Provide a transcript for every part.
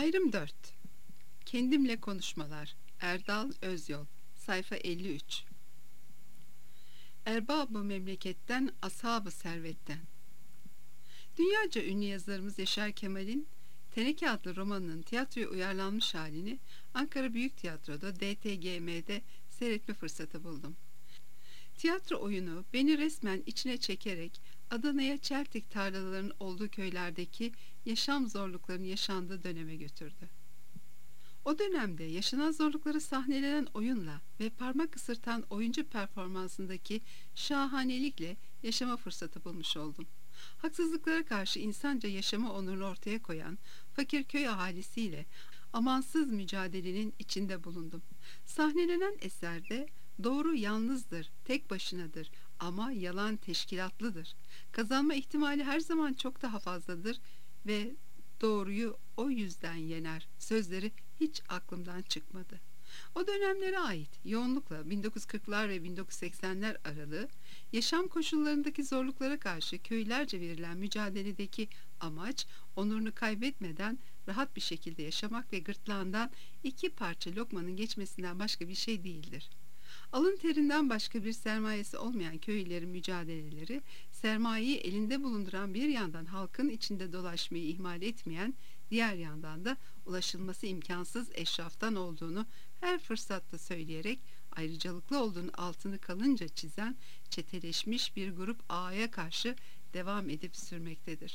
Ayrım 4. Kendimle konuşmalar. Erdal Özyol. Sayfa 53. Erbab-ı memleketten, ashab-ı servetten. Dünyaca ünlü yazarımız Yaşar Kemal'in Teneke adlı romanının tiyatroya uyarlanmış halini Ankara Büyük Tiyatro'da DTGM'de seyretme fırsatı buldum. Tiyatro oyunu beni resmen içine çekerek Adana'ya çeltik tarlalarının olduğu köylerdeki yaşam zorluklarının yaşandığı döneme götürdü. O dönemde yaşanan zorlukları sahnelenen oyunla ve parmak ısırtan oyuncu performansındaki şahanelikle yaşama fırsatı bulmuş oldum. Haksızlıklara karşı insanca yaşama onurunu ortaya koyan fakir köy ahalisiyle amansız mücadelenin içinde bulundum. Sahnelenen eserde doğru yalnızdır, tek başınadır ama yalan teşkilatlıdır. Kazanma ihtimali her zaman çok daha fazladır ve doğruyu o yüzden yener sözleri hiç aklımdan çıkmadı. O dönemlere ait yoğunlukla 1940'lar ve 1980'ler aralığı yaşam koşullarındaki zorluklara karşı köylerce verilen mücadeledeki amaç onurunu kaybetmeden rahat bir şekilde yaşamak ve gırtlağından iki parça lokmanın geçmesinden başka bir şey değildir. Alın terinden başka bir sermayesi olmayan köylülerin mücadeleleri, sermayeyi elinde bulunduran bir yandan halkın içinde dolaşmayı ihmal etmeyen, diğer yandan da ulaşılması imkansız eşraftan olduğunu her fırsatta söyleyerek ayrıcalıklı olduğunu altını kalınca çizen çeteleşmiş bir grup ağaya karşı devam edip sürmektedir.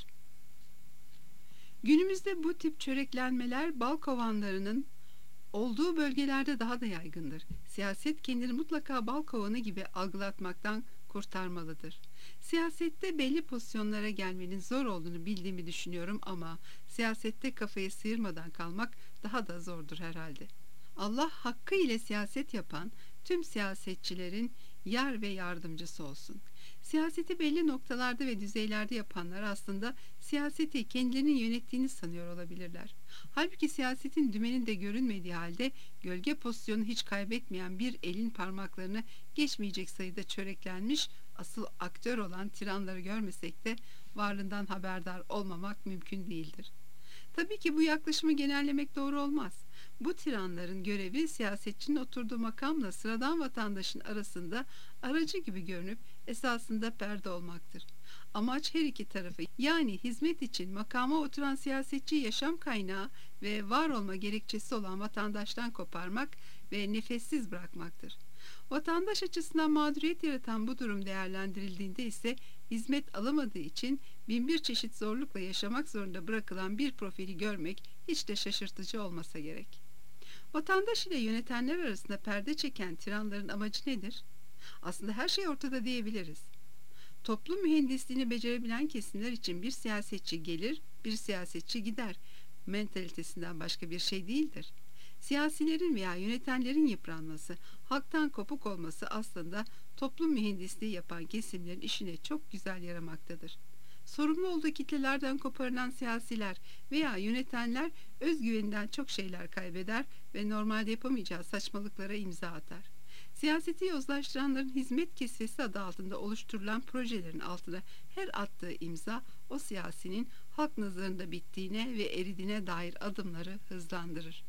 Günümüzde bu tip çöreklenmeler bal kovanlarının olduğu bölgelerde daha da yaygındır. Siyaset kendini mutlaka bal kovanı gibi algılatmaktan kurtarmalıdır. Siyasette belli pozisyonlara gelmenin zor olduğunu bildiğimi düşünüyorum ama siyasette kafayı sıyırmadan kalmak daha da zordur herhalde. Allah hakkı ile siyaset yapan tüm siyasetçilerin yar ve yardımcısı olsun. Siyaseti belli noktalarda ve düzeylerde yapanlar aslında siyaseti kendilerinin yönettiğini sanıyor olabilirler. Halbuki siyasetin dümeninde görünmediği halde gölge pozisyonu hiç kaybetmeyen bir elin parmaklarını geçmeyecek sayıda çöreklenmiş asıl aktör olan tiranları görmesek de varlığından haberdar olmamak mümkün değildir. Tabii ki bu yaklaşımı genellemek doğru olmaz. Bu tiranların görevi siyasetçinin oturduğu makamla sıradan vatandaşın arasında aracı gibi görünüp esasında perde olmaktır. Amaç her iki tarafı yani hizmet için makama oturan siyasetçi yaşam kaynağı ve var olma gerekçesi olan vatandaştan koparmak ve nefessiz bırakmaktır. Vatandaş açısından mağduriyet yaratan bu durum değerlendirildiğinde ise hizmet alamadığı için binbir çeşit zorlukla yaşamak zorunda bırakılan bir profili görmek hiç de şaşırtıcı olmasa gerek. Vatandaş ile yönetenler arasında perde çeken tiranların amacı nedir? Aslında her şey ortada diyebiliriz. Toplum mühendisliğini becerebilen kesimler için bir siyasetçi gelir, bir siyasetçi gider mentalitesinden başka bir şey değildir. Siyasilerin veya yönetenlerin yıpranması, halktan kopuk olması aslında toplum mühendisliği yapan kesimlerin işine çok güzel yaramaktadır. Sorumlu olduğu kitlelerden koparılan siyasiler veya yönetenler özgüveninden çok şeyler kaybeder ve normalde yapamayacağı saçmalıklara imza atar. Siyaseti yozlaştıranların hizmet kisvesi adı altında oluşturulan projelerin altına her attığı imza o siyasinin halk nazarında bittiğine ve eridiğine dair adımları hızlandırır.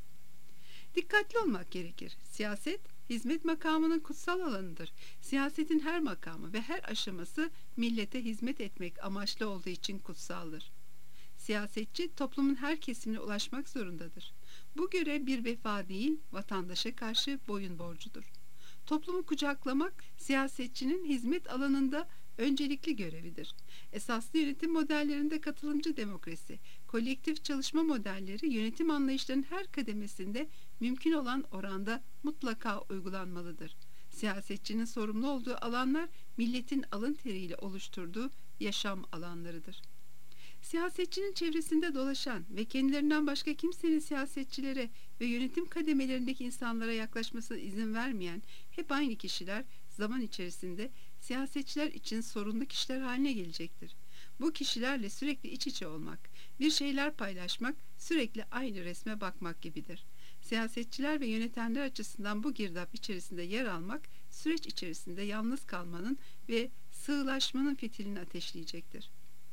Dikkatli olmak gerekir. Siyaset, hizmet makamının kutsal alanıdır. Siyasetin her makamı ve her aşaması millete hizmet etmek amaçlı olduğu için kutsaldır. Siyasetçi toplumun her kesimine ulaşmak zorundadır. Bu görev bir vefa değil, vatandaşa karşı boyun borcudur. Toplumu kucaklamak, siyasetçinin hizmet alanında öncelikli görevidir. Esaslı yönetim modellerinde katılımcı demokrasi, kolektif çalışma modelleri yönetim anlayışlarının her kademesinde mümkün olan oranda mutlaka uygulanmalıdır. Siyasetçinin sorumlu olduğu alanlar milletin alın teriyle oluşturduğu yaşam alanlarıdır. Siyasetçinin çevresinde dolaşan ve kendilerinden başka kimsenin siyasetçilere ve yönetim kademelerindeki insanlara yaklaşmasına izin vermeyen hep aynı kişiler zaman içerisinde siyasetçiler için sorunlu kişiler haline gelecektir. Bu kişilerle sürekli iç içe olmak, bir şeyler paylaşmak, sürekli aynı resme bakmak gibidir. Siyasetçiler ve yönetenler açısından bu girdap içerisinde yer almak, süreç içerisinde yalnız kalmanın ve sığlaşmanın fitilini ateşleyecektir.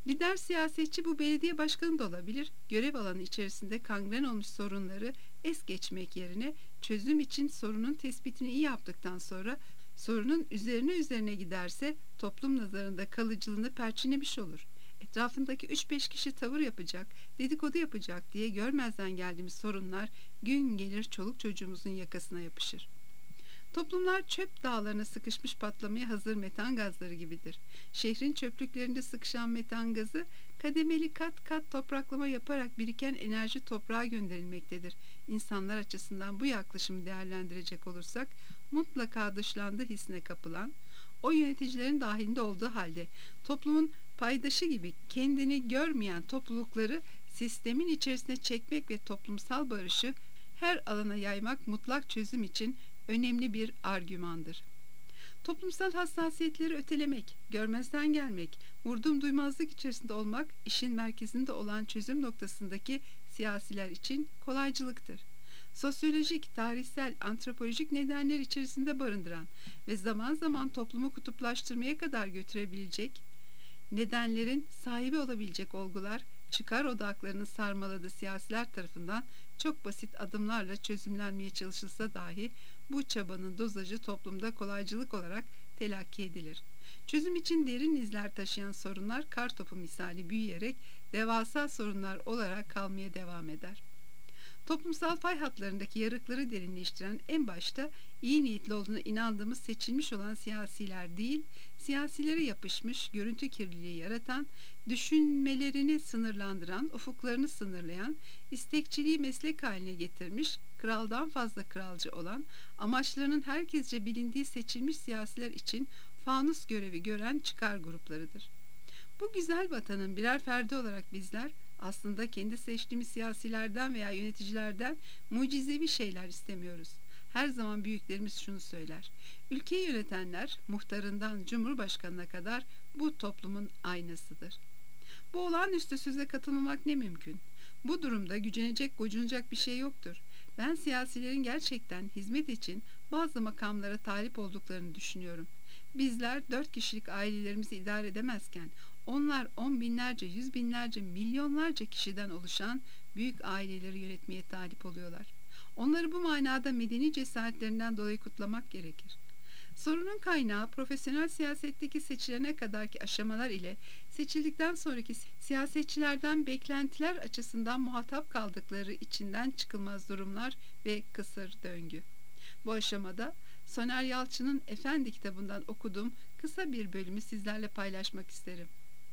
Lider siyasetçi bu belediye başkanı da olabilir. Görev alanı içerisinde kangren olmuş sorunları es geçmek yerine çözüm için sorunun tespitini iyi yaptıktan sonra sorunun üzerine giderse toplum nazarında kalıcılığını perçinlemiş olur. Etrafındaki 3-5 kişi tavır yapacak, dedikodu yapacak diye görmezden geldiğimiz sorunlar gün gelir çoluk çocuğumuzun yakasına yapışır. Toplumlar çöp dağlarına sıkışmış patlamaya hazır metan gazları gibidir. Şehrin çöplüklerinde sıkışan metan gazı kademeli kat kat topraklama yaparak biriken enerji toprağa gönderilmektedir. İnsanlar açısından bu yaklaşımı değerlendirecek olursak mutlaka dışlandığı hissine kapılan, o yöneticilerin dahilinde olduğu halde toplumun paydaşı gibi kendini görmeyen toplulukları sistemin içerisine çekmek ve toplumsal barışı her alana yaymak mutlak çözüm için önemli bir argümandır. Toplumsal hassasiyetleri ötelemek, görmezden gelmek, vurdum duymazlık içerisinde olmak işin merkezinde olan çözüm noktasındaki siyasiler için kolaycılıktır. Sosyolojik, tarihsel, antropolojik nedenler içerisinde barındıran ve zaman zaman toplumu kutuplaştırmaya kadar götürebilecek nedenlerin sahibi olabilecek olgular, çıkar odaklarını sarmaladığı siyasiler tarafından çok basit adımlarla çözümlenmeye çalışılsa dahi bu çabanın dozajı toplumda kolaycılık olarak telakki edilir. Çözüm için derin izler taşıyan sorunlar kartopu misali büyüyerek devasa sorunlar olarak kalmaya devam eder. Toplumsal fay hatlarındaki yarıkları derinleştiren en başta iyi niyetli olduğuna inandığımız seçilmiş olan siyasiler değil, siyasilere yapışmış, görüntü kirliliği yaratan, düşünmelerini sınırlandıran, ufuklarını sınırlayan, istekçiliği meslek haline getirmiş, kraldan fazla kralcı olan, amaçlarının herkesce bilindiği seçilmiş siyasiler için fanus görevi gören çıkar gruplarıdır. Bu güzel vatanın birer ferdi olarak bizler, aslında kendi seçtiğimiz siyasilerden veya yöneticilerden mucizevi şeyler istemiyoruz. Her zaman büyüklerimiz şunu söyler: ülkeyi yönetenler, muhtarından cumhurbaşkanına kadar bu toplumun aynasıdır. Bu olağanüstü söze katılmamak ne mümkün? Bu durumda gücenecek, gocunacak bir şey yoktur. Ben siyasilerin gerçekten hizmet için bazı makamlara talip olduklarını düşünüyorum. Bizler 4 kişilik ailelerimizi idare edemezken, onlar 10 binlerce, 100 binlerce, milyonlarca kişiden oluşan büyük aileleri yönetmeye talip oluyorlar. Onları bu manada medeni cesaretlerinden dolayı kutlamak gerekir. Sorunun kaynağı profesyonel siyasetteki seçilene kadarki aşamalar ile seçildikten sonraki siyasetçilerden beklentiler açısından muhatap kaldıkları içinden çıkılmaz durumlar ve kısır döngü. Bu aşamada Soner Yalçın'ın Efendi kitabından okuduğum kısa bir bölümü sizlerle paylaşmak isterim.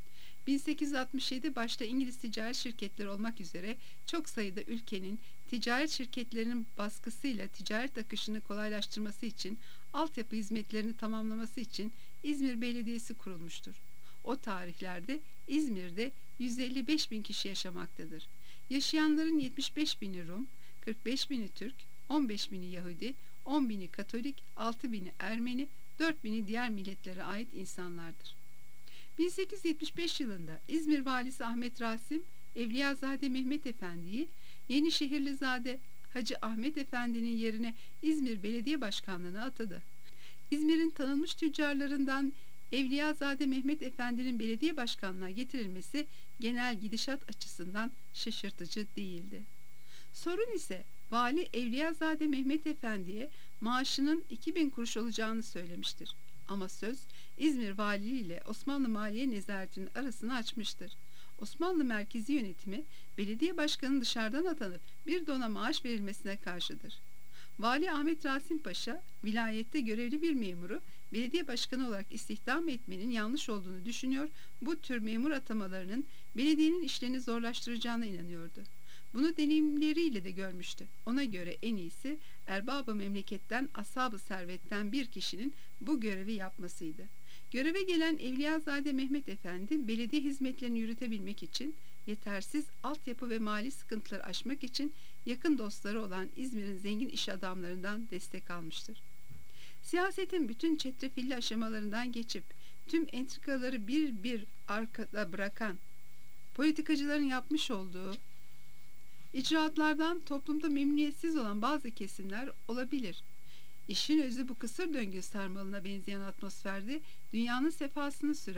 1867 başta İngiliz ticaret şirketleri olmak üzere çok sayıda ülkenin ticaret şirketlerinin baskısıyla ticaret akışını kolaylaştırması için altyapı hizmetlerini tamamlaması için İzmir Belediyesi kurulmuştur. O tarihlerde İzmir'de 155 bin kişi yaşamaktadır. Yaşayanların 75 bini Rum, 45 bini Türk, 15 bini Yahudi, 10 bini Katolik, 6 bini Ermeni, 4 bini diğer milletlere ait insanlardır. 1875 yılında İzmir Valisi Ahmet Rasim, Evliyazade Mehmet Efendi'yi Yenişehirlizade Hacı Ahmet Efendi'nin yerine İzmir Belediye Başkanlığı'na atadı. İzmir'in tanınmış tüccarlarından Evliyazade Mehmet Efendi'nin belediye başkanlığına getirilmesi genel gidişat açısından şaşırtıcı değildi. Sorun ise Vali Evliyazade Mehmet Efendi'ye maaşının 2000 kuruş olacağını söylemiştir. Ama söz İzmir Valiliği ile Osmanlı Maliye Nezaretinin arasını açmıştır. Osmanlı merkezi yönetimi belediye başkanının dışarıdan atanıp bir dona maaş verilmesine karşıdır. Vali Ahmet Rasim Paşa, vilayette görevli bir memuru belediye başkanı olarak istihdam etmenin yanlış olduğunu düşünüyor, bu tür memur atamalarının belediyenin işlerini zorlaştıracağına inanıyordu. Bunu deneyimleriyle de görmüştü. Ona göre en iyisi erbab-ı memleketten, ashab-ı servetten bir kişinin bu görevi yapmasıydı. Göreve gelen Evliyazade Mehmet Efendi, belediye hizmetlerini yürütebilmek için, yetersiz altyapı ve mali sıkıntıları aşmak için yakın dostları olan İzmir'in zengin iş adamlarından destek almıştır. Siyasetin bütün çetrefilli aşamalarından geçip tüm entrikaları bir bir arkada bırakan politikacıların yapmış olduğu icraatlardan toplumda memnuniyetsiz olan bazı kesimler olabilir. İşin özü bu kısır döngü sarmalına benzeyen atmosferde dünyanın sefasını süren,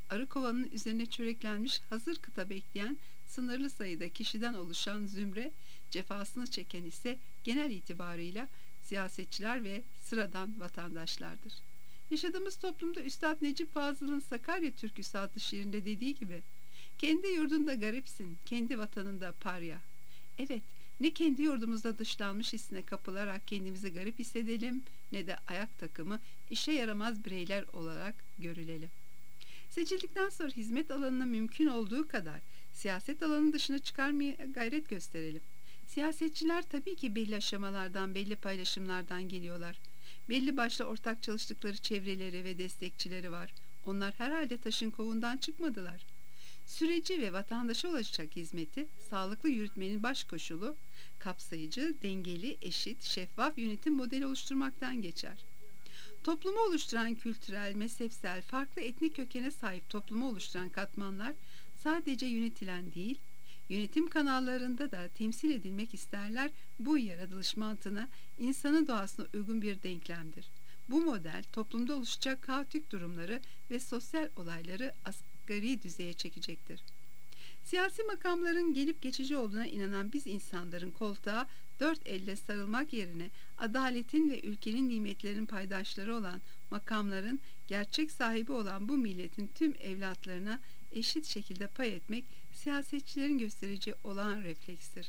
Arı kovanın üzerine çöreklenmiş hazır kıta bekleyen sınırlı sayıda kişiden oluşan zümre, cefasını çeken ise genel itibarıyla siyasetçiler ve sıradan vatandaşlardır. Yaşadığımız toplumda Üstad Necip Fazıl'ın Sakarya Türküsü adlı şiirinde dediği gibi, kendi yurdunda garipsin, kendi vatanında parya. Evet, ne kendi yurdumuzda dışlanmış hissine kapılarak kendimizi garip hissedelim, ne de ayak takımı işe yaramaz bireyler olarak görülelim. Seçildikten sonra hizmet alanına mümkün olduğu kadar siyaset alanının dışına çıkarmaya gayret gösterelim. Siyasetçiler tabii ki belli aşamalardan, belli paylaşımlardan geliyorlar. Belli başlı ortak çalıştıkları çevreleri ve destekçileri var. Onlar herhalde taşın kovundan çıkmadılar. Süreci ve vatandaşa ulaşacak hizmeti sağlıklı yürütmenin baş koşulu, kapsayıcı, dengeli, eşit, şeffaf yönetim modeli oluşturmaktan geçer. Toplumu oluşturan kültürel, mezhepsel, farklı etnik kökene sahip toplumu oluşturan katmanlar sadece yönetilen değil, yönetim kanallarında da temsil edilmek isterler. Bu yaratılış mantığına, insanın doğasına uygun bir denklemdir. Bu model toplumda oluşacak kaotik durumları ve sosyal olayları asgari düzeye çekecektir. Siyasi makamların gelip geçici olduğuna inanan biz insanların koltuğa dört elle sarılmak yerine adaletin ve ülkenin nimetlerinin paydaşları olan makamların gerçek sahibi olan bu milletin tüm evlatlarına eşit şekilde pay etmek siyasetçilerin göstereceği olağan reflekstir.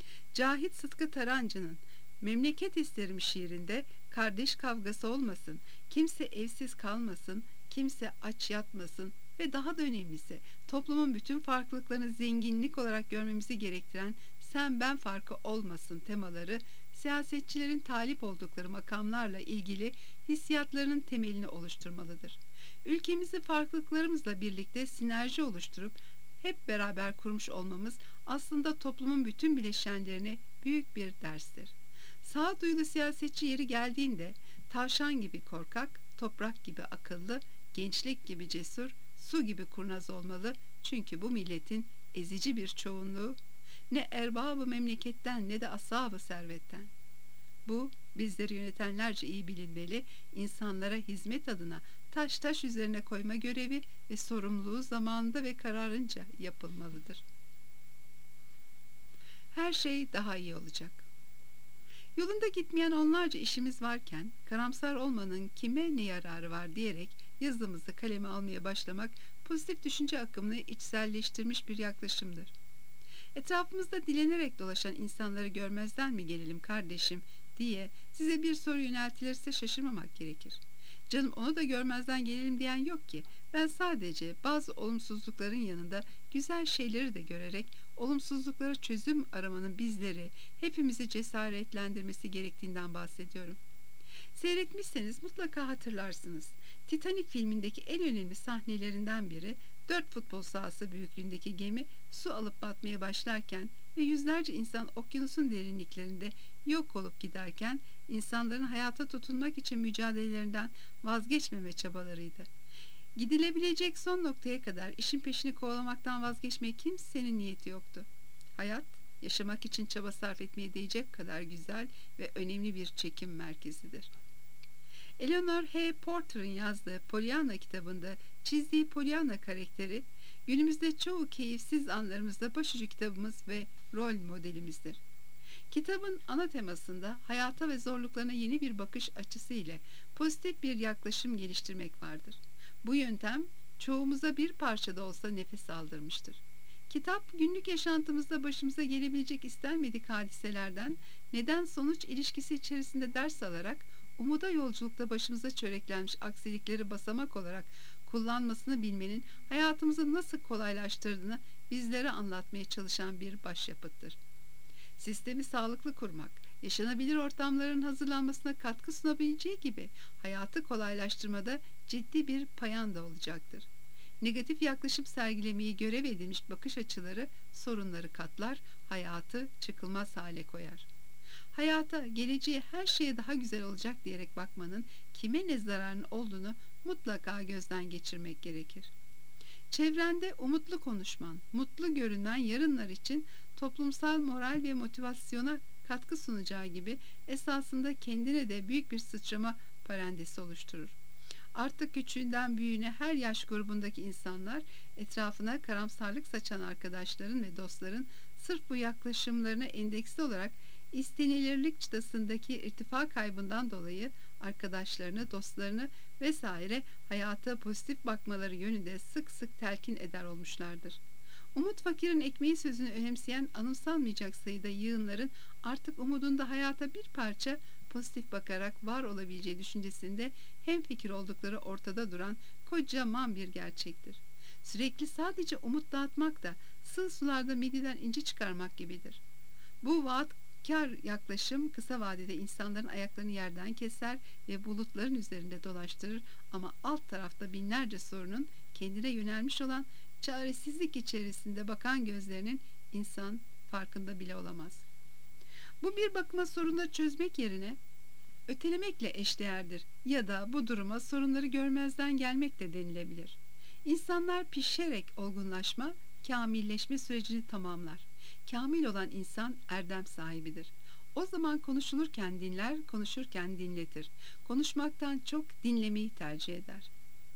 Cahit Sıtkı Tarancı'nın "Memleket isterim" şiirinde kardeş kavgası olmasın, kimse evsiz kalmasın, kimse aç yatmasın ve daha da önemlisi toplumun bütün farklılıklarını zenginlik olarak görmemizi gerektiren sen ben farkı olmasın temaları siyasetçilerin talip oldukları makamlarla ilgili hissiyatlarının temelini oluşturmalıdır. Ülkemizi farklılıklarımızla birlikte sinerji oluşturup hep beraber kurmuş olmamız aslında toplumun bütün bileşenlerine büyük bir derstir. Sağduyulu siyasetçi yeri geldiğinde tavşan gibi korkak, toprak gibi akıllı, gençlik gibi cesur, su gibi kurnaz olmalı. Çünkü bu milletin ezici bir çoğunluğu ne erbabı memleketten ne de ashabı servetten. Bu bizleri yönetenlerce iyi bilinmeli, insanlara hizmet adına taş taş üzerine koyma görevi ve sorumluluğu zamanında ve kararınca yapılmalıdır. Her şey daha iyi olacak. Yolunda gitmeyen onlarca işimiz varken karamsar olmanın kime ne yararı var diyerek yazımızı kaleme almaya başlamak pozitif düşünce akımını içselleştirmiş bir yaklaşımdır. Etrafımızda dilenerek dolaşan insanları görmezden mi gelelim kardeşim diye size bir soru yöneltilirse şaşırmamak gerekir. Canım onu da görmezden gelelim diyen yok ki. Ben sadece bazı olumsuzlukların yanında güzel şeyleri de görerek olumsuzluklara çözüm aramanın bizleri, hepimizi cesaretlendirmesi gerektiğinden bahsediyorum. Seyretmişseniz mutlaka hatırlarsınız. Titanic filmindeki en önemli sahnelerinden biri 4 futbol sahası büyüklüğündeki gemi su alıp batmaya başlarken ve yüzlerce insan okyanusun derinliklerinde yok olup giderken insanların hayata tutunmak için mücadelelerinden vazgeçmeme çabalarıydı. Gidilebilecek son noktaya kadar işin peşini kovalamaktan vazgeçmeye kimsenin niyeti yoktu. Hayat, yaşamak için çaba sarf etmeye değecek kadar güzel ve önemli bir çekim merkezidir. Eleanor H. Porter'ın yazdığı Pollyanna kitabında çizdiği Pollyanna karakteri, günümüzde çoğu keyifsiz anlarımızda başucu kitabımız ve rol modelimizdir. Kitabın ana temasında hayata ve zorluklarına yeni bir bakış açısı ile pozitif bir yaklaşım geliştirmek vardır. Bu yöntem çoğumuza bir parça da olsa nefes aldırmıştır. Kitap günlük yaşantımızda başımıza gelebilecek istenmedik hadiselerden neden sonuç ilişkisi içerisinde ders alarak umuda yolculukta başımıza çöreklenmiş aksilikleri basamak olarak kullanmasını bilmenin hayatımızı nasıl kolaylaştırdığını bizlere anlatmaya çalışan bir başyapıttır. Sistemi sağlıklı kurmak, yaşanabilir ortamların hazırlanmasına katkı sunabileceği gibi hayatı kolaylaştırmada ciddi bir payanda olacaktır. Negatif yaklaşım sergilemeyi görev edinmiş bakış açıları sorunları katlar, hayatı çıkılmaz hale koyar. Hayata, geleceğe, her şeye daha güzel olacak diyerek bakmanın kime ne zararının olduğunu mutlaka gözden geçirmek gerekir. Çevrende umutlu konuşman, mutlu görünen yarınlar için toplumsal moral ve motivasyona katkı sunacağı gibi esasında kendine de büyük bir sıçrama parantezi oluşturur. Artık küçüğünden büyüğüne her yaş grubundaki insanlar etrafına karamsarlık saçan arkadaşların ve dostların sırf bu yaklaşımlarına endeksli olarak istenilirlik çıtasındaki irtifa kaybından dolayı arkadaşlarını, dostlarını vesaire hayata pozitif bakmaları yönünde sık sık telkin eder olmuşlardır. Umut fakirin ekmeği sözünü önemseyen anımsanmayacak sayıda yığınların artık umudunda hayata bir parça pozitif bakarak var olabileceği düşüncesinde hemfikir oldukları ortada duran kocaman bir gerçektir. Sürekli sadece umut dağıtmak da sığ sularda mideden inci çıkarmak gibidir. Bu vaatkar yaklaşım kısa vadede insanların ayaklarını yerden keser ve bulutların üzerinde dolaştırır ama alt tarafta binlerce sorunun kendine yönelmiş olan çaresizlik içerisinde bakan gözlerinin insan farkında bile olamaz. Bu bir bakıma sorunları çözmek yerine ötelemekle eşdeğerdir ya da bu duruma sorunları görmezden gelmek de denilebilir. İnsanlar pişerek olgunlaşma, kamilleşme sürecini tamamlar. Kamil olan insan erdem sahibidir. O zaman konuşulurken dinler, konuşurken dinletir. Konuşmaktan çok dinlemeyi tercih eder.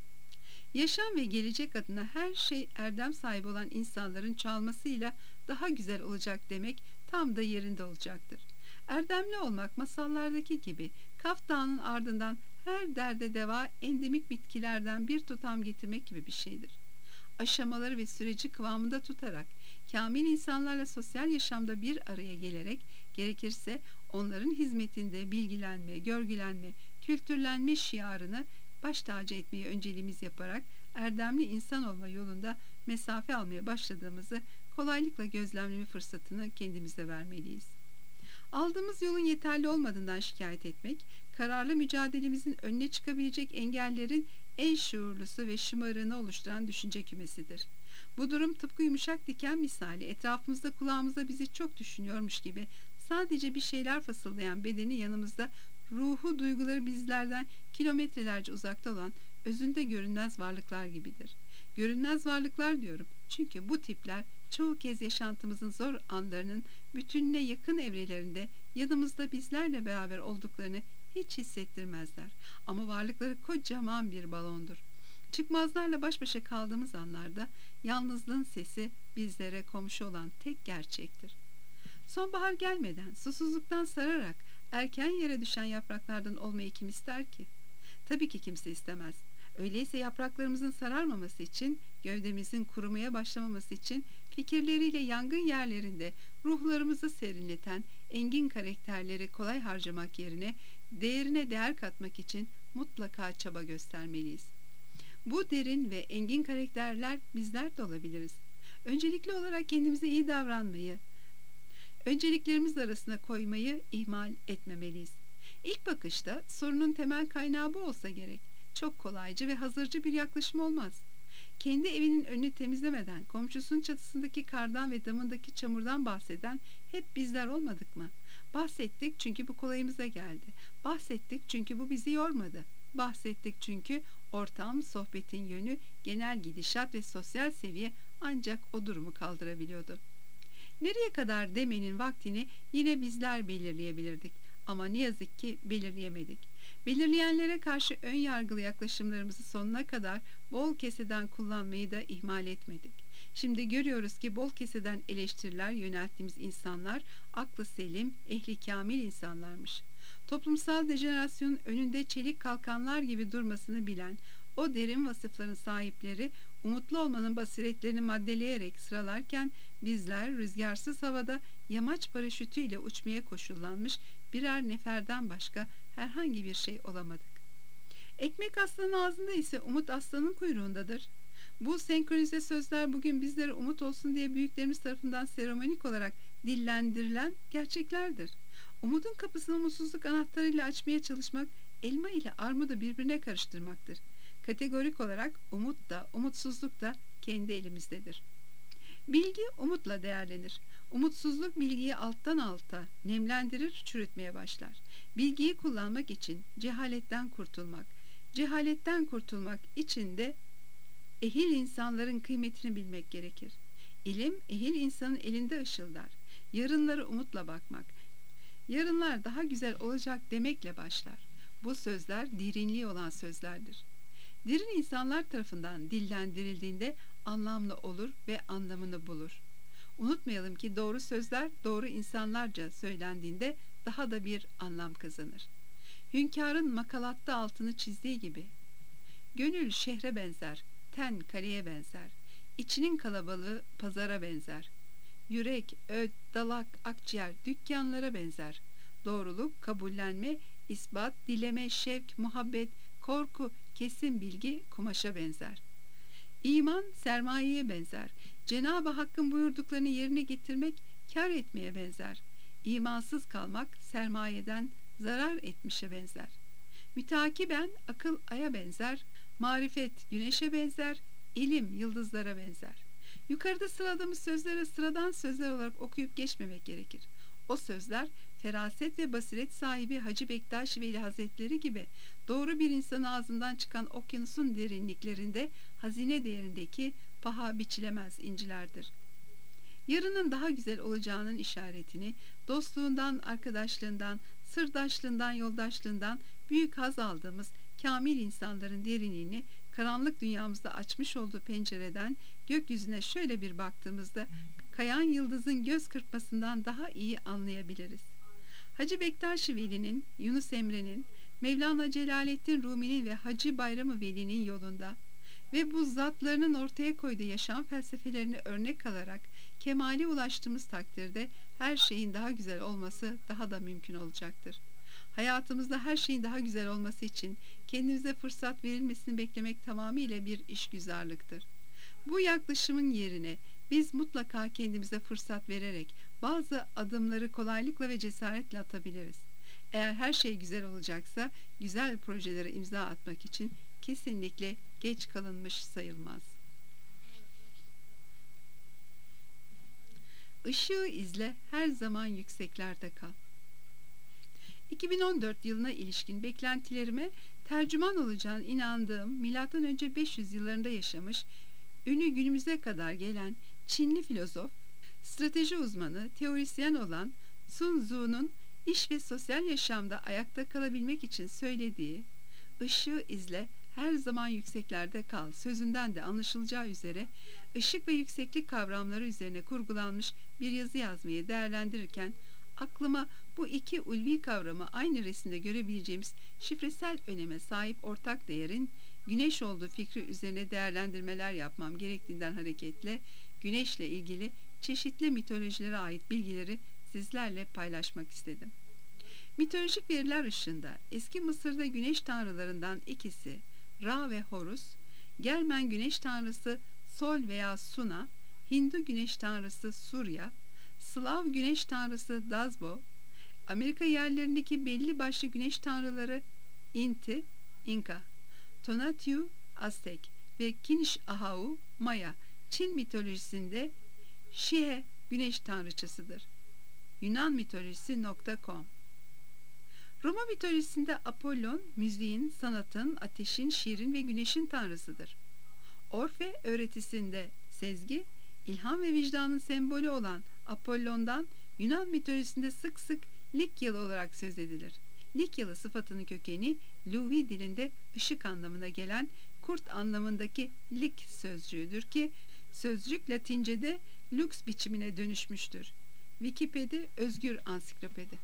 Yaşam ve gelecek adına her şey erdem sahibi olan insanların çalmasıyla daha güzel olacak demek tam da yerinde olacaktır. Erdemli olmak masallardaki gibi Kaf Dağı'nın ardından her derde deva endemik bitkilerden bir tutam getirmek gibi bir şeydir. Aşamaları ve süreci kıvamında tutarak, kamil insanlarla sosyal yaşamda bir araya gelerek, gerekirse onların hizmetinde bilgilenme, görgülenme, kültürlenme şiarını baş tacı etmeyi önceliğimiz yaparak erdemli insan olma yolunda mesafe almaya başladığımızı kolaylıkla gözlemleme fırsatını kendimize vermeliyiz. Aldığımız yolun yeterli olmadığından şikayet etmek, kararlı mücadelemizin önüne çıkabilecek engellerin en şuurlusu ve şımarığını oluşturan düşünce kümesidir. Bu durum tıpkı yumuşak diken misali etrafımızda kulağımızda bizi çok düşünüyormuş gibi sadece bir şeyler fısıldayan bedeni yanımızda, ruhu, duyguları bizlerden kilometrelerce uzakta olan özünde görünmez varlıklar gibidir. Görünmez varlıklar diyorum çünkü bu tipler çoğu kez yaşantımızın zor anlarının bütününe yakın evrelerinde yanımızda bizlerle beraber olduklarını hiç hissettirmezler. Ama varlıkları kocaman bir balondur. Çıkmazlarla baş başa kaldığımız anlarda yalnızlığın sesi bizlere komşu olan tek gerçektir. Sonbahar gelmeden susuzluktan sararak erken yere düşen yapraklardan olmayı kim ister ki? Tabii ki kimse istemez. Öyleyse yapraklarımızın sararmaması için, gövdemizin kurumaya başlamaması için fikirleriyle yangın yerlerinde ruhlarımızı serinleten engin karakterleri kolay harcamak yerine değerine değer katmak için mutlaka çaba göstermeliyiz. Bu derin ve engin karakterler bizler de olabiliriz. Öncelikli olarak kendimize iyi davranmayı, önceliklerimiz arasına koymayı ihmal etmemeliyiz. İlk bakışta sorunun temel kaynağı bu olsa gerek. Çok kolaycı ve hazırcı bir yaklaşım olmaz. Kendi evinin önünü temizlemeden komşusunun çatısındaki kardan ve damındaki çamurdan bahseden hep bizler olmadık mı? Bahsettik çünkü bu kolayımıza geldi. Bahsettik çünkü bu bizi yormadı. Bahsettik çünkü ortam, sohbetin yönü, genel gidişat ve sosyal seviye ancak o durumu kaldırabiliyordu. Nereye kadar demenin vaktini yine bizler belirleyebilirdik. Ama ne yazık ki belirleyemedik. Belirleyenlere karşı ön yargılı yaklaşımlarımızı sonuna kadar bol keseden kullanmayı da ihmal etmedik. Şimdi görüyoruz ki bol keseden eleştiriler yönelttiğimiz insanlar aklı selim, ehli kamil insanlarmış. Toplumsal dejenerasyonun önünde çelik kalkanlar gibi durmasını bilen o derin vasıfların sahipleri umutlu olmanın basiretlerini maddeleyerek sıralarken bizler rüzgarsız havada yamaç paraşütüyle uçmaya koşullanmış birer neferden başka herhangi bir şey olamadık. Ekmek aslanın ağzında ise umut aslanın kuyruğundadır. Bu senkronize sözler bugün bizlere umut olsun diye büyüklerimiz tarafından seremonik olarak dillendirilen gerçeklerdir. Umudun kapısını umutsuzluk anahtarıyla açmaya çalışmak, elma ile armudu birbirine karıştırmaktır. Kategorik olarak umut da, umutsuzluk da kendi elimizdedir. Bilgi umutla değerlenir. Umutsuzluk bilgiyi alttan alta nemlendirir, çürütmeye başlar. Bilgiyi kullanmak için cehaletten kurtulmak, cehaletten kurtulmak için de ehil insanların kıymetini bilmek gerekir. İlim, ehil insanın elinde ışıldar. Yarınları umutla bakmak, yarınlar daha güzel olacak demekle başlar. Bu sözler derinliği olan sözlerdir. Derin insanlar tarafından dillendirildiğinde anlamlı olur ve anlamını bulur. Unutmayalım ki doğru sözler doğru insanlarca söylendiğinde daha da bir anlam kazanır. Hünkârın makalatta altını çizdiği gibi, gönül şehre benzer, ten kaleye benzer, içinin kalabalığı pazara benzer. Yürek, öd, dalak, akciğer dükkanlara benzer. Doğruluk, kabullenme, ispat, dileme, şevk, muhabbet, korku, kesin bilgi kumaşa benzer. İman sermayeye benzer. Cenab-ı Hakk'ın buyurduklarını yerine getirmek kar etmeye benzer. İmansız kalmak sermayeden zarar etmişe benzer. Mütakiben akıl aya benzer, marifet güneşe benzer, ilim yıldızlara benzer. Yukarıda sıraladığımız sözleri sıradan sözler olarak okuyup geçmemek gerekir. O sözler feraset ve basiret sahibi Hacı Bektaş Veli Hazretleri gibi doğru bir insanın ağzından çıkan okyanusun derinliklerinde hazine değerindeki paha biçilemez incilerdir. Yarının daha güzel olacağının işaretini dostluğundan, arkadaşlığından, sırdaşlığından, yoldaşlığından büyük haz aldığımız kamil insanların derinliğini karanlık dünyamızda açmış olduğu pencereden gökyüzüne şöyle bir baktığımızda kayan yıldızın göz kırpmasından daha iyi anlayabiliriz. Hacı Bektaş Veli'nin, Yunus Emre'nin, Mevlana Celaleddin Rumi'nin ve Hacı Bayram-ı Veli'nin yolunda ve bu zatlarının ortaya koyduğu yaşam felsefelerini örnek alarak kemale ulaştığımız takdirde her şeyin daha güzel olması daha da mümkün olacaktır. Hayatımızda her şeyin daha güzel olması için kendimize fırsat verilmesini beklemek tamamıyla bir işgüzarlıktır. Bu yaklaşımın yerine biz mutlaka kendimize fırsat vererek bazı adımları kolaylıkla ve cesaretle atabiliriz. Eğer her şey güzel olacaksa güzel projelere imza atmak için kesinlikle geç kalınmış sayılmaz. Işığı izle, her zaman yükseklerde kal. 2014 yılına ilişkin beklentilerime tercüman olacağına inandığım M.Ö. 500 yıllarında yaşamış, ünü günümüze kadar gelen Çinli filozof, strateji uzmanı, teorisyen olan Sun Tzu'nun iş ve sosyal yaşamda ayakta kalabilmek için söylediği "ışığı izle, her zaman yükseklerde kal" sözünden de anlaşılacağı üzere ışık ve yükseklik kavramları üzerine kurgulanmış bir yazı yazmayı değerlendirirken aklıma bu iki ulvi kavramı aynı resimde görebileceğimiz şifresel öneme sahip ortak değerin güneş olduğu fikri üzerine değerlendirmeler yapmam gerektiğinden hareketle güneşle ilgili çeşitli mitolojilere ait bilgileri sizlerle paylaşmak istedim. Mitolojik veriler ışığında eski Mısır'da güneş tanrılarından ikisi Ra ve Horus, Germen güneş tanrısı Sol veya Suna, Hindu güneş tanrısı Surya, Slav güneş tanrısı Dazbo, Amerika yerlerindeki belli başlı güneş tanrıları Inti, İnka, Tonatiuh, Aztek ve Kinish-Ahau, Maya, Çin mitolojisinde Şihe güneş tanrıçasıdır. Yunan mitolojisi.com Roma mitolojisinde Apollon, müziğin, sanatın, ateşin, şiirin ve güneşin tanrısıdır. Orfe öğretisinde sezgi, ilham ve vicdanın sembolü olan Apollon'dan Yunan mitolojisinde sık sık Likyalı olarak söz edilir. Likyalı sıfatının kökeni Luvi dilinde ışık anlamına gelen kurt anlamındaki lik sözcüğüdür ki sözcük Latince'de lux biçimine dönüşmüştür. Wikipedia Özgür Ansiklopedi.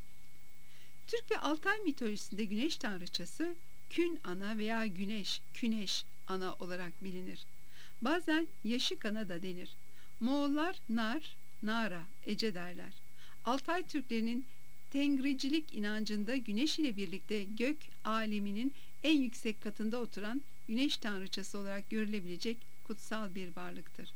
Türk ve Altay mitolojisinde güneş tanrıçası Kün ana veya güneş, küneş ana olarak bilinir. Bazen Yaşık ana da denir. Moğollar Nar, Nara, Ece derler. Altay Türklerinin Tengricilik inancında güneş ile birlikte gök aleminin en yüksek katında oturan güneş tanrıçası olarak görülebilecek kutsal bir varlıktır.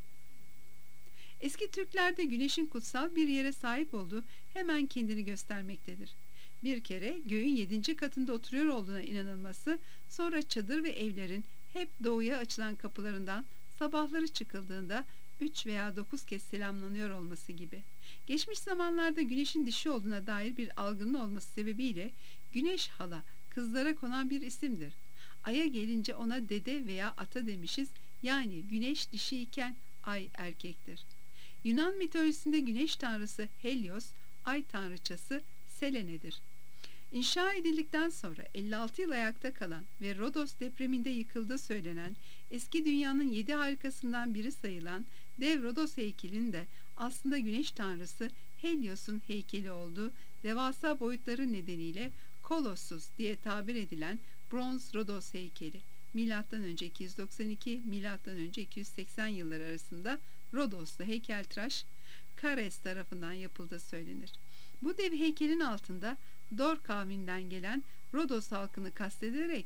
Eski Türklerde güneşin kutsal bir yere sahip olduğu hemen kendini göstermektedir. Bir kere göğün 7. katında oturuyor olduğuna inanılması, sonra çadır ve evlerin hep doğuya açılan kapılarından sabahları çıkıldığında 3 veya 9 kez selamlanıyor olması gibi. Geçmiş zamanlarda güneşin dişi olduğuna dair bir algının olması sebebiyle güneş hala kızlara konan bir isimdir. Ay'a gelince ona dede veya ata demişiz, yani güneş dişi iken ay erkektir. Yunan mitolojisinde güneş tanrısı Helios, ay tanrıçası Selene'dir. İnşa edildikten sonra 56 yıl ayakta kalan ve Rodos depreminde yıkıldığı söylenen eski dünyanın 7 harikasından biri sayılan dev Rodos heykelinin de aslında güneş tanrısı Helios'un heykeli olduğu, devasa boyutları nedeniyle Kolossus diye tabir edilen bronz Rodos heykeli M.Ö. 292 M.Ö. 280 yılları arasında Rodoslu heykeltıraş Kares tarafından yapıldığı söylenir. Bu dev heykelin altında Dor kavminden gelen Rodos halkını kastederek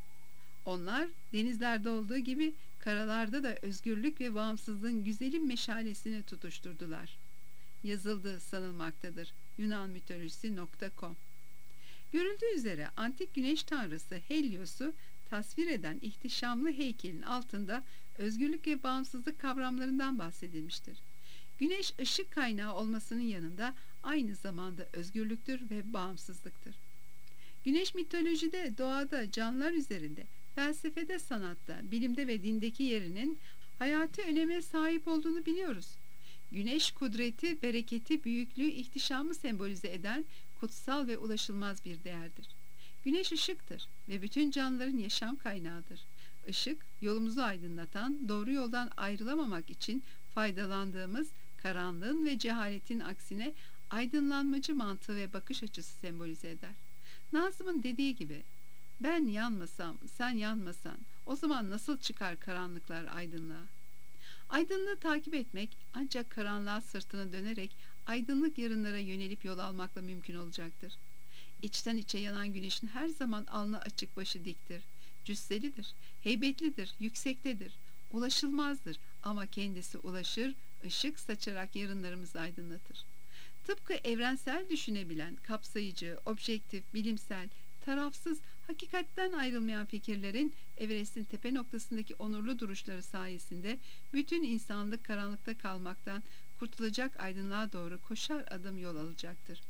onlar denizlerde olduğu gibi karalarda da özgürlük ve bağımsızlığın güzelim meşalesini tutuşturdular. Yazıldığı sanılmaktadır. Yunanmitolojisi.com. Görüldüğü üzere antik güneş tanrısı Helios'u tasvir eden ihtişamlı heykelin altında özgürlük ve bağımsızlık kavramlarından bahsedilmiştir. Güneş ışık kaynağı olmasının yanında aynı zamanda özgürlüktür ve bağımsızlıktır. Güneş mitolojide, doğada, canlılar üzerinde, felsefede, sanatta, bilimde ve dindeki yerinin hayati öneme sahip olduğunu biliyoruz. Güneş kudreti, bereketi, büyüklüğü, ihtişamı sembolize eden kutsal ve ulaşılmaz bir değerdir. Güneş ışıktır ve bütün canlıların yaşam kaynağıdır. Işık, yolumuzu aydınlatan, doğru yoldan ayrılamamak için faydalandığımız karanlığın ve cehaletin aksine aydınlanmacı mantığı ve bakış açısı sembolize eder. Nazım'ın dediği gibi, ben yanmasam, sen yanmasan, o zaman nasıl çıkar karanlıklar aydınlığa? Aydınlığı takip etmek ancak karanlığa sırtını dönerek aydınlık yarınlara yönelip yol almakla mümkün olacaktır. İçten içe yanan güneşin her zaman alnı açık, başı diktir. Cüsselidir, heybetlidir, yüksektedir, ulaşılmazdır ama kendisi ulaşır, ışık saçarak yarınlarımızı aydınlatır. Tıpkı evrensel düşünebilen, kapsayıcı, objektif, bilimsel, tarafsız, hakikatten ayrılmayan fikirlerin Everest'in tepe noktasındaki onurlu duruşları sayesinde bütün insanlık karanlıkta kalmaktan kurtulacak aydınlığa doğru koşar adım yol alacaktır.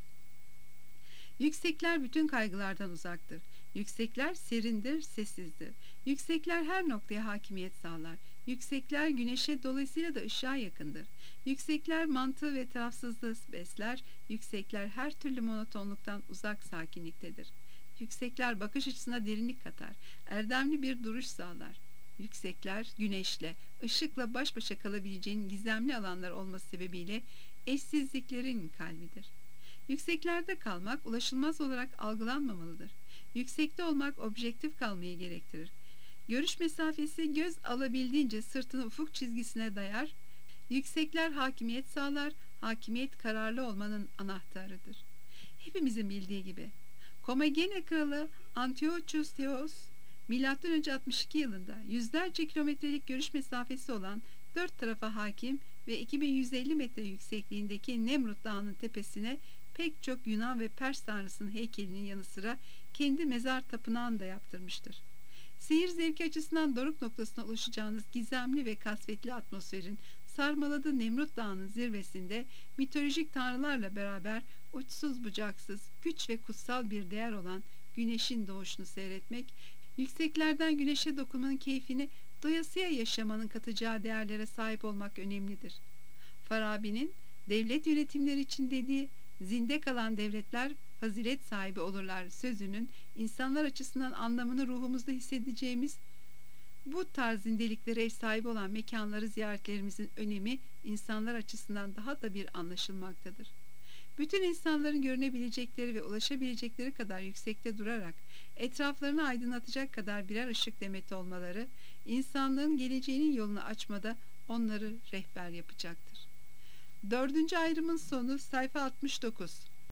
Yüksekler bütün kaygılardan uzaktır. Yüksekler serindir, sessizdir. Yüksekler her noktaya hakimiyet sağlar. Yüksekler güneşe, dolayısıyla da ışığa yakındır. Yüksekler mantığı ve tarafsızlığı besler. Yüksekler her türlü monotonluktan uzak sakinliktedir. Yüksekler bakış açısına derinlik katar. Erdemli bir duruş sağlar. Yüksekler güneşle, ışıkla baş başa kalabileceğin gizemli alanlar olması sebebiyle eşsizliklerin kalbidir. Yükseklerde kalmak ulaşılmaz olarak algılanmamalıdır. Yüksekte olmak objektif kalmayı gerektirir. Görüş mesafesi göz alabildiğince sırtını ufuk çizgisine dayar. Yüksekler hakimiyet sağlar. Hakimiyet kararlı olmanın anahtarıdır. Hepimizin bildiği gibi Komagene kralı Antiochus Theos M.Ö. 62 yılında yüzlerce kilometrelik görüş mesafesi olan dört tarafa hakim ve 2150 metre yüksekliğindeki Nemrut Dağı'nın tepesine pek çok Yunan ve Pers tanrısının heykelinin yanı sıra kendi mezar tapınağını da yaptırmıştır. Seyir zevki açısından doruk noktasına ulaşacağınız gizemli ve kasvetli atmosferin sarmaladığı Nemrut Dağı'nın zirvesinde mitolojik tanrılarla beraber uçsuz bucaksız, güç ve kutsal bir değer olan güneşin doğuşunu seyretmek, yükseklerden güneşe dokunmanın keyfini doyasıya yaşamanın katacağı değerlere sahip olmak önemlidir. Farabi'nin devlet yönetimleri için dediği "zinde kalan devletler fazilet sahibi olurlar" sözünün insanlar açısından anlamını ruhumuzda hissedeceğimiz bu tarz zindeliklere ev sahibi olan mekanları ziyaretlerimizin önemi insanlar açısından daha da bir anlaşılmaktadır. Bütün insanların görünebilecekleri ve ulaşabilecekleri kadar yüksekte durarak etraflarını aydınlatacak kadar birer ışık demeti olmaları, insanlığın geleceğinin yolunu açmada onları rehber yapacaktır. 4. ayrımın sonu sayfa 69.